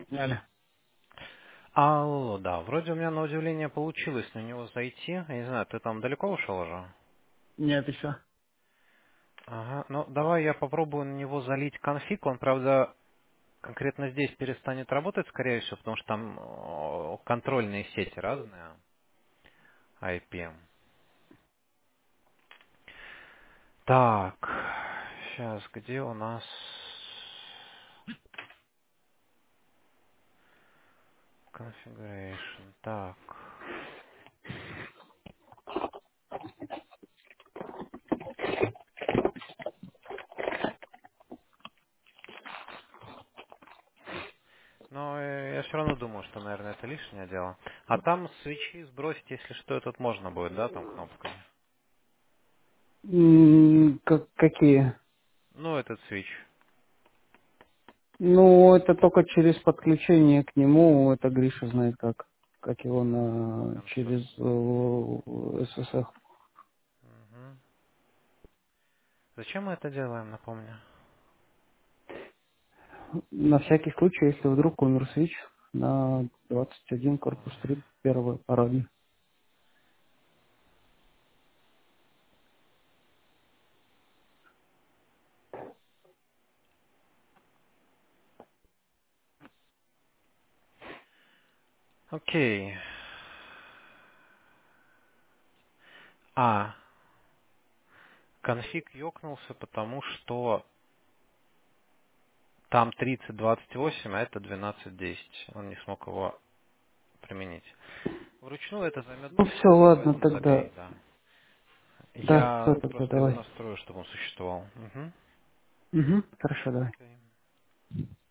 Алло. Алло, да, вроде у меня на удивление получилось на него зайти. Я не знаю, ты там далеко ушел уже? Нет, еще. Ага, ну давай я попробую на него залить конфиг. Он, правда, конкретно здесь перестанет работать, скорее всего, потому что там контрольные сети разные, IP. Так, сейчас, где у нас configuration? Так, но я все равно думаю, что, наверное, это лишнее дело. А там свечи сбросить, если что, тут можно будет, да, там кнопкой? Какие? Ну, этот свич. Ну, это только через подключение к нему, это Гриша знает как его Консоль. через SSH. Мгм. Зачем мы это делаем, напомню? На всякий случай, если вдруг умер свич на 21 корпус Ой. 3 первой парадной. Окей. А, конфиг ёкнулся, потому что там 3028, а это 1210. Он не смог его применить. Вручную это займет Ну больше все, времени, ладно, поэтому тогда. забей, да. Да, все, Я тогда просто его давай. настрою, чтобы он существовал. Угу. Угу, хорошо, давай. Окей.